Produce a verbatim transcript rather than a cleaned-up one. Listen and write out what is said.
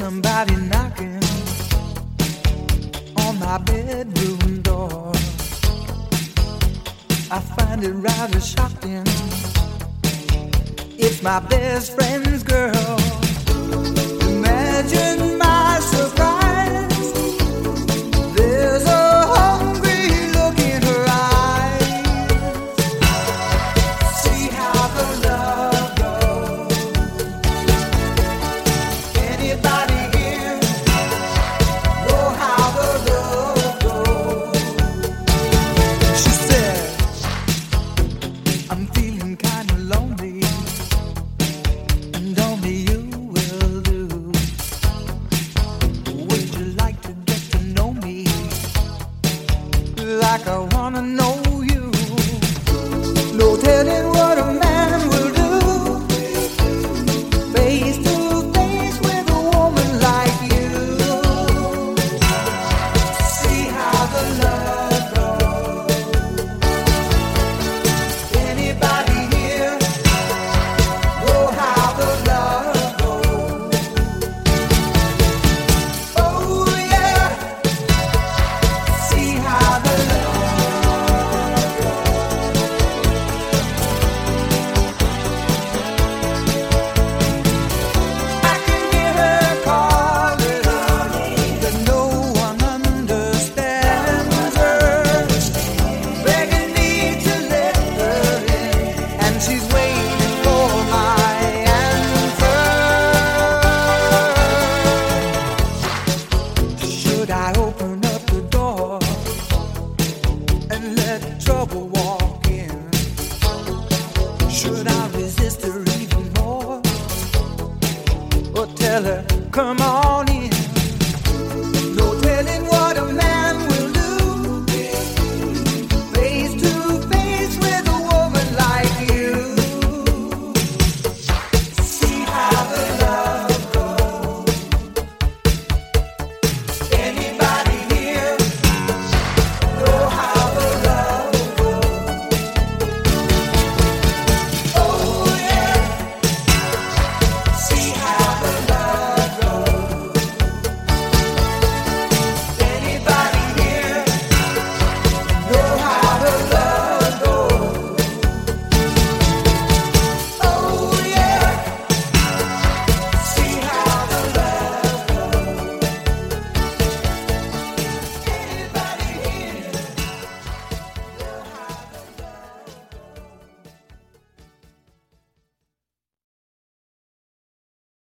somebody knocking on my bedroom door. I find it rather shocking. It's my best friend's girl. Imagine my surprise. There's a hungry look in her eyes. See how the love goes. Anybody here know how the love goes? She said, I'm feeling kinda lonely, and only you will do. Would you like to get to know me like I wanna know you? No telling what a man will do face to face with a woman like you. See how the love goes. Anybody here know how the love goes? Oh yeah, see how the love goes. I can hear her calling, but no one understands her, begging me to let her in, and she's waiting for my answer. Should I open up the door and let trouble walk in? Should I resist her even more, or tell her, come